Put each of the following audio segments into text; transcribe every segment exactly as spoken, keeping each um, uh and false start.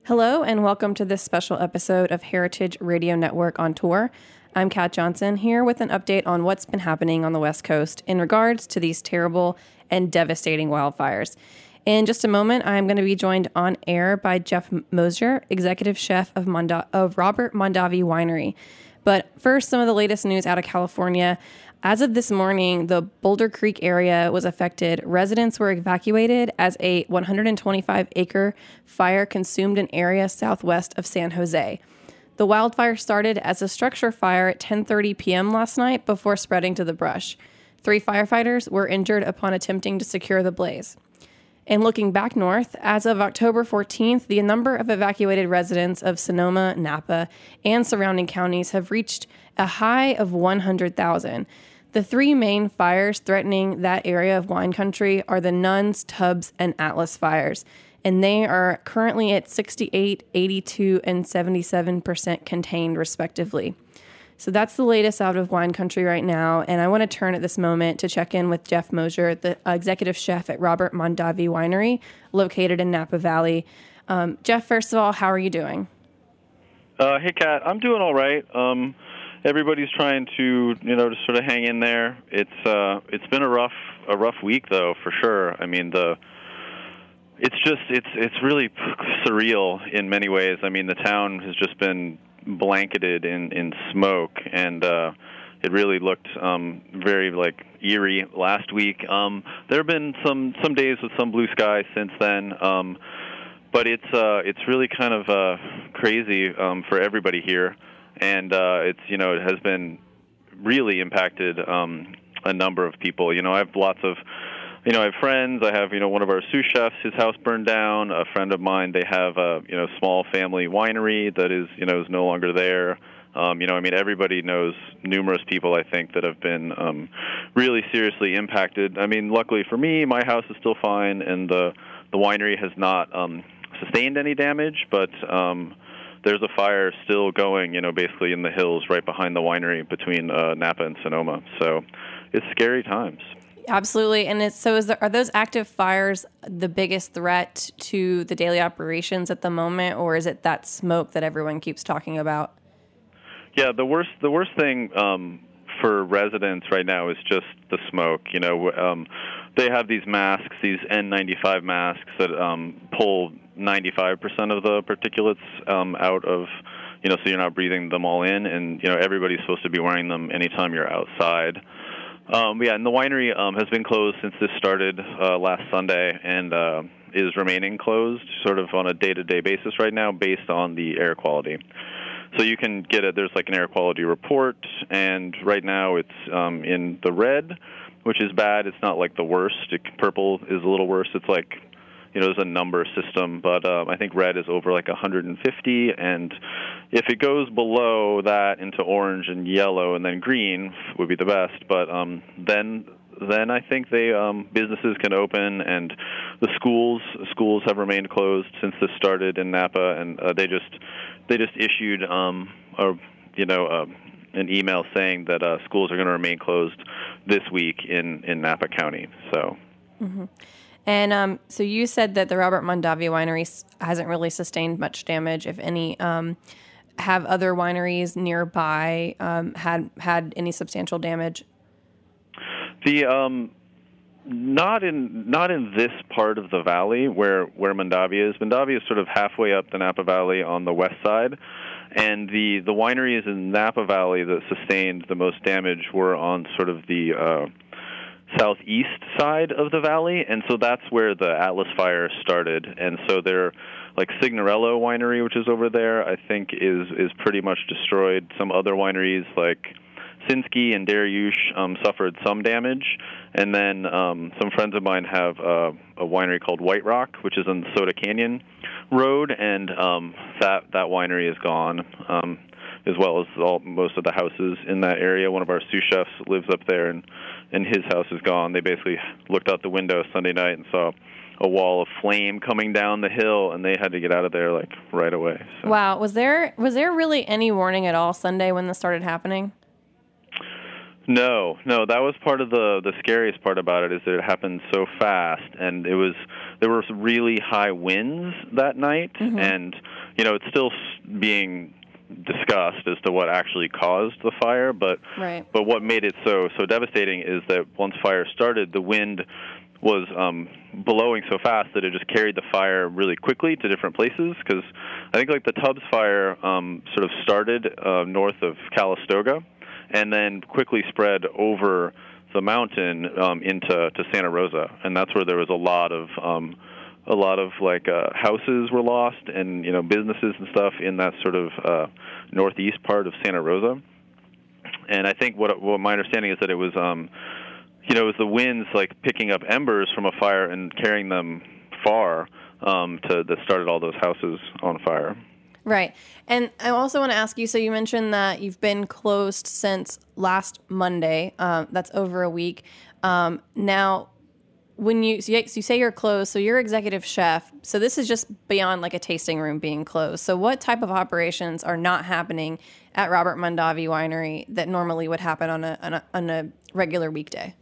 Hello and welcome to this special episode of Heritage Radio Network on Tour. I'm Kat Johnson here with an update on what's been happening on the West Coast in regards to these terrible and devastating wildfires. In just a moment, I'm going to be joined on air by Jeff Mosier, executive chef of, Monda- of Robert Mondavi Winery. But first, some of the latest news out of California. As of this morning, the Boulder Creek area was affected. Residents were evacuated as a one hundred twenty-five acre fire consumed an area southwest of San Jose. The wildfire started as a structure fire at ten thirty p.m. last night before spreading to the brush. Three firefighters were injured upon attempting to secure the blaze. And looking back north, as of October fourteenth, the number of evacuated residents of Sonoma, Napa, and surrounding counties have reached a high of one hundred thousand. The three main fires threatening that area of wine country are the Nuns, Tubbs, and Atlas fires, and they are currently at sixty-eight, eighty-two, and seventy-seven percent contained, respectively. So that's the latest out of wine country right now, and I want to turn at this moment to check in with Jeff Mosier, the executive chef at Robert Mondavi Winery, located in Napa Valley. Um, Jeff, first of all, how are you doing? Uh, hey, Kat, I'm doing all right. Um, everybody's trying to, you know, to sort of hang in there. It's uh, it's been a rough a rough week, though, for sure. I mean, the it's just it's it's really surreal in many ways. I mean, the town has just been blanketed in, in smoke, and uh, it really looked um, very like eerie last week. Um, there have been some, some days with some blue sky since then, um, but it's uh, it's really kind of uh, crazy um, for everybody here, and uh, it's you know it has been really impacted um, a number of people. You know, I have lots of You know, I have friends. I have, you know, one of our sous chefs, his house burned down. A friend of mine, they have a, you know, small family winery that is, you know, is no longer there. Um, you know, I mean, everybody knows numerous people, I think, that have been um, really seriously impacted. I mean, luckily for me, my house is still fine, and the the winery has not um, sustained any damage, but um, there's a fire still going, you know, basically in the hills right behind the winery between uh, Napa and Sonoma. So it's scary times. Absolutely. And it's, so is there, are those active fires the biggest threat to the daily operations at the moment, or is it that smoke that everyone keeps talking about? Yeah, the worst the worst thing um, for residents right now is just the smoke. You know, um, they have these masks, these N ninety-five masks that um, pull ninety-five percent of the particulates um, out of, you know, so you're not breathing them all in, and, you know, everybody's supposed to be wearing them anytime you're outside. Um, yeah, and the winery um, has been closed since this started uh, last Sunday, and uh, is remaining closed sort of on a day-to-day basis right now based on the air quality. So you can get it, there's like an air quality report, and right now it's um, in the red, which is bad. It's not like the worst. It, purple is a little worse. It's like, you know, there's a number system, but um, I think red is over like one hundred fifty, and if it goes below that into orange and yellow and then green would be the best, but um, then then I think they um, businesses can open, and the schools schools have remained closed since this started in Napa, and uh, they just they just issued um, a you know uh, an email saying that uh, schools are going to remain closed this week in, in Napa County. So. Mm-hmm. And um, so you said that the Robert Mondavi Winery hasn't really sustained much damage, if any. Um, have other wineries nearby um, had had any substantial damage? The um, not in not in this part of the valley where where Mondavi is. Mondavi is sort of halfway up the Napa Valley on the west side, and the the wineries in Napa Valley that sustained the most damage were on sort of the uh, southeast side of the valley, and so that's where the Atlas fire started. And so they're like Signorello Winery, which is over there, I think is is pretty much destroyed. Some other wineries like Sinsky and Dariush um, suffered some damage, and then um, some friends of mine have uh, a winery called White Rock, which is on Soda Canyon Road, and um, that that winery is gone, um, as well as all, most of the houses in that area. One of our sous chefs lives up there, and, and his house is gone. They basically looked out the window Sunday night and saw a wall of flame coming down the hill, and they had to get out of there like right away. So. Wow. Was there was there really any warning at all Sunday when this started happening? No, no, that was part of the the scariest part about it is that it happened so fast, and it was there were some really high winds that night, mm-hmm. and you know it's still being discussed as to what actually caused the fire, but right. but what made it so so devastating is that once fire started, the wind was um, blowing so fast that it just carried the fire really quickly to different places. Because I think like the Tubbs fire um, sort of started uh, north of Calistoga, and then quickly spread over the mountain um, into to Santa Rosa, and that's where there was a lot of um, a lot of like uh, houses were lost, and you know businesses and stuff in that sort of uh, northeast part of Santa Rosa. And I think what what my understanding is that it was um, you know it was the winds like picking up embers from a fire and carrying them far um, to that started all those houses on fire. Right. And I also want to ask you, so you mentioned that you've been closed since last Monday. Um, that's over a week. Um, now, when you, so you say you're closed, so you're executive chef. So this is just beyond like a tasting room being closed. So what type of operations are not happening at Robert Mondavi Winery that normally would happen on a, on a, on a regular weekday?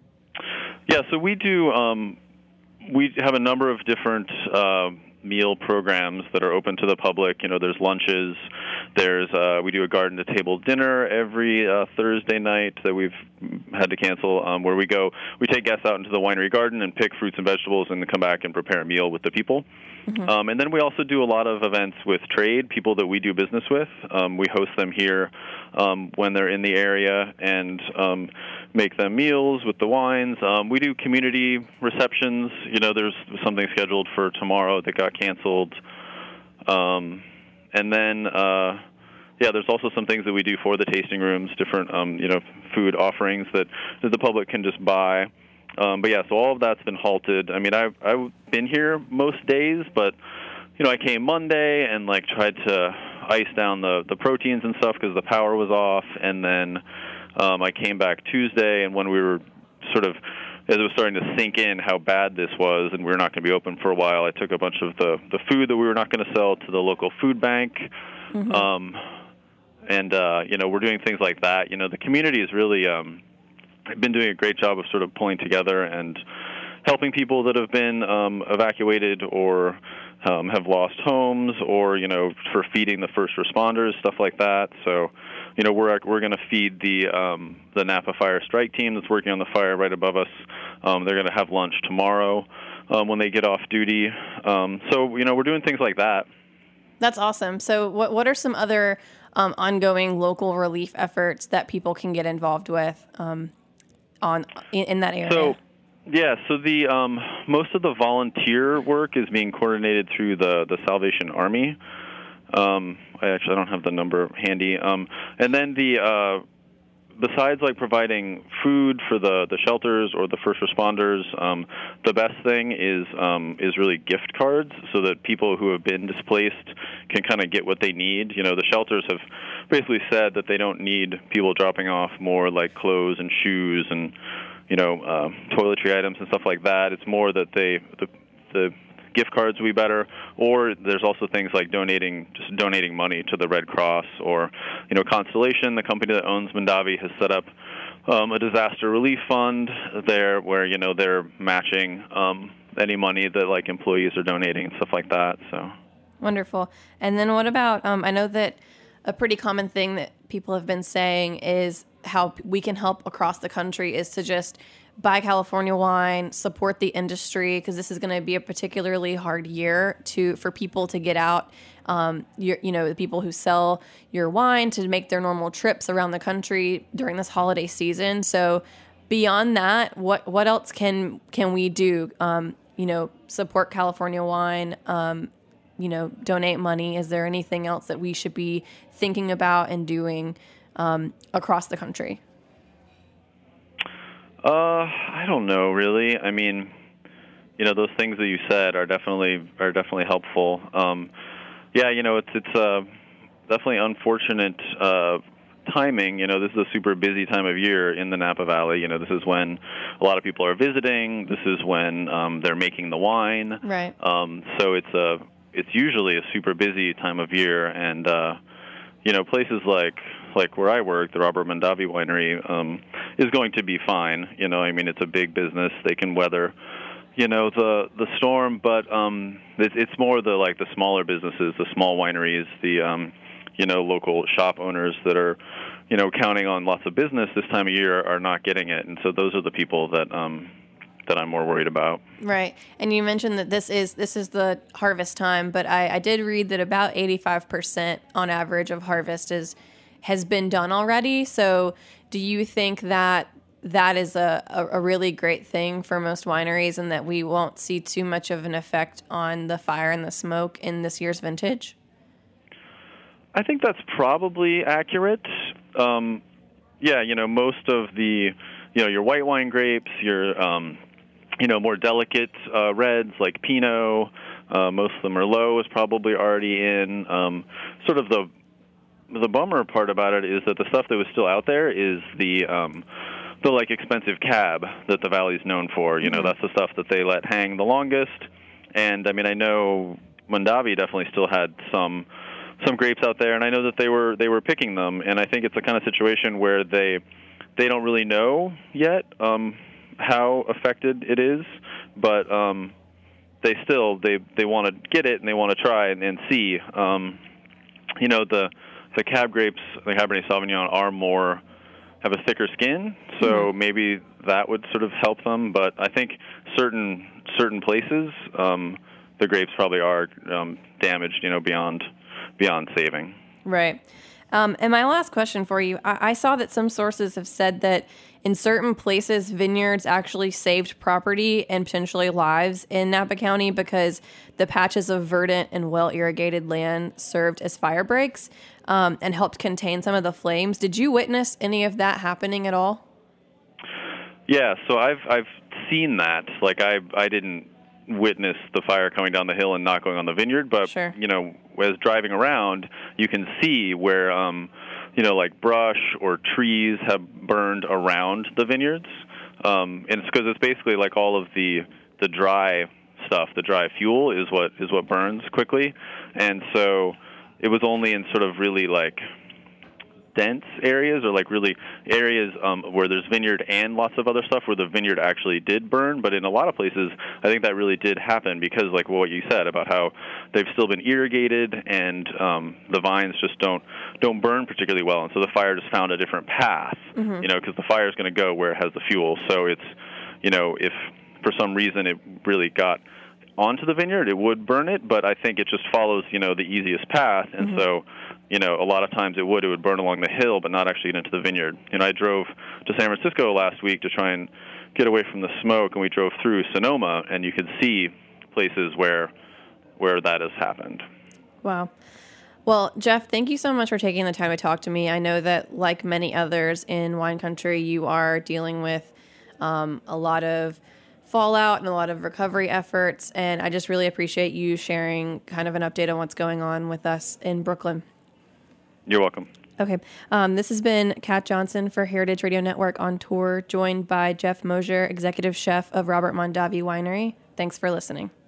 Yeah, so we do, um, we have a number of different uh meal programs that are open to the public. You know, there's lunches. There's uh, we do a garden to table dinner every uh, Thursday night that we've had to cancel, um, where we go. We take guests out into the winery garden and pick fruits and vegetables, and then come back and prepare a meal with the people. Mm-hmm. Um, and then we also do a lot of events with trade, people that we do business with. Um, we host them here um, when they're in the area and um, make them meals with the wines. Um, we do community receptions. You know, there's something scheduled for tomorrow that got canceled. Um, and then, uh, yeah, there's also some things that we do for the tasting rooms, different, um, you know, food offerings that, that the public can just buy. Um, but yeah, so all of that's been halted. I mean, I've I've been here most days, but you know, I came Monday and like tried to ice down the the proteins and stuff because the power was off, and then um, I came back Tuesday, and when we were sort of as it was starting to sink in how bad this was, and we were not going to be open for a while, I took a bunch of the the food that we were not going to sell to the local food bank. Mm-hmm. Um, and uh, you know, we're doing things like that. You know, the community is really um, been doing a great job of sort of pulling together and helping people that have been um, evacuated or um, have lost homes, or you know, for feeding the first responders, stuff like that. So, you know, we're we're going to feed the um, the Napa Fire Strike Team that's working on the fire right above us. Um, they're going to have lunch tomorrow um, when they get off duty. Um, so, you know, we're doing things like that. That's awesome. So, what what are some other um, ongoing local relief efforts that people can get involved with um, on in, in that area? So, yeah, so the um, most of the volunteer work is being coordinated through the, the Salvation Army. Um, I actually I don't have the number handy. Um, and then the uh, besides like providing food for the, the shelters or the first responders, um, the best thing is um, is really gift cards, so that people who have been displaced can kind of get what they need. You know, the shelters have basically said that they don't need people dropping off more like clothes and shoes and you know uh, toiletry items and stuff like that. It's more that they the the gift cards would be better, or there's also things like donating, just donating money to the Red Cross, or, you know, Constellation, the company that owns Mondavi, has set up um, a disaster relief fund there where, you know, they're matching um, any money that, like, employees are donating and stuff like that, so. Wonderful. And then what about, um, I know that a pretty common thing that people have been saying is how we can help across the country is to just buy California wine, support the industry, because this is going to be a particularly hard year to for people to get out. Um, you you know, the people who sell your wine to make their normal trips around the country during this holiday season. So beyond that, what what else can can we do? Um, you know, support California wine. Um, you know, donate money. Is there anything else that we should be thinking about and doing um, across the country? Uh, I don't know, really. I mean, you know, those things that you said are definitely are definitely helpful. Um, yeah, you know, it's it's uh, definitely unfortunate uh, timing. You know, this is a super busy time of year in the Napa Valley. You know, this is when a lot of people are visiting. This is when um, they're making the wine. Right. Um, so it's a it's usually a super busy time of year, and uh, you know, places like like where I work, the Robert Mondavi Winery, um, is going to be fine. You know, I mean, it's a big business; they can weather, you know, the the storm. But um, it, it's more the like the smaller businesses, the small wineries, the um, you know, local shop owners that are, you know, counting on lots of business this time of year are not getting it, and so those are the people that um, that I'm more worried about. Right, and you mentioned that this is this is the harvest time, but I, I did read that about eighty-five percent on average of harvest is has been done already. So, do you think that that is a, a, a really great thing for most wineries, and that we won't see too much of an effect on the fire and the smoke in this year's vintage? I think that's probably accurate. Um, yeah, you know, most of the, you know, your white wine grapes, your, um, you know, more delicate uh, reds like Pinot, uh, most of the Merlot is probably already in. Um, sort of the the bummer part about it is that the stuff that was still out there is the um, the like expensive cab that the Valley's known for. You know, mm-hmm. that's the stuff that they let hang the longest. And I mean, I know Mondavi definitely still had some. some grapes out there, and I know that they were they were picking them, and I think it's a kind of situation where they they don't really know yet um, how affected it is, but um, they still they they want to get it and they want to try and, and see. Um, you know, the the cab grapes, the Cabernet Sauvignon, are more have a thicker skin, so mm-hmm. maybe that would sort of help them. But I think certain certain places, um, the grapes probably are um, damaged, you know, beyond. beyond saving. Right. Um, and my last question for you, I-, I saw that some sources have said that in certain places, vineyards actually saved property and potentially lives in Napa County because the patches of verdant and well-irrigated land served as fire breaks um, and helped contain some of the flames. Did you witness any of that happening at all? Yeah, so I've I've seen that. Like I I didn't witness the fire coming down the hill and not going on the vineyard, but sure. you know, as driving around, you can see where um, you know, like brush or trees have burned around the vineyards, um, and it's because it's basically like all of the the dry stuff, the dry fuel is what is what burns quickly, and so it was only in sort of really like dense areas or like really areas um, where there's vineyard and lots of other stuff where the vineyard actually did burn. But in a lot of places, I think that really did happen because like what you said about how they've still been irrigated and um, the vines just don't don't burn particularly well. And so the fire just found a different path, mm-hmm. you know, because the fire is going to go where it has the fuel. So it's, you know, if for some reason it really got onto the vineyard, it would burn it, but I think it just follows, you know, the easiest path, and mm-hmm. so, you know, a lot of times it would, it would burn along the hill, but not actually get into the vineyard. You know, I drove to San Francisco last week to try and get away from the smoke, and we drove through Sonoma, and you could see places where, where that has happened. Wow. Well, Jeff, thank you so much for taking the time to talk to me. I know that, like many others in wine country, you are dealing with um, a lot of fallout and a lot of recovery efforts, and I just really appreciate you sharing kind of an update on what's going on with us in Brooklyn. You're welcome. Okay. Um, this has been Kat Johnson for Heritage Radio Network on tour, joined by Jeff Mosier, executive chef of Robert Mondavi Winery. Thanks for listening.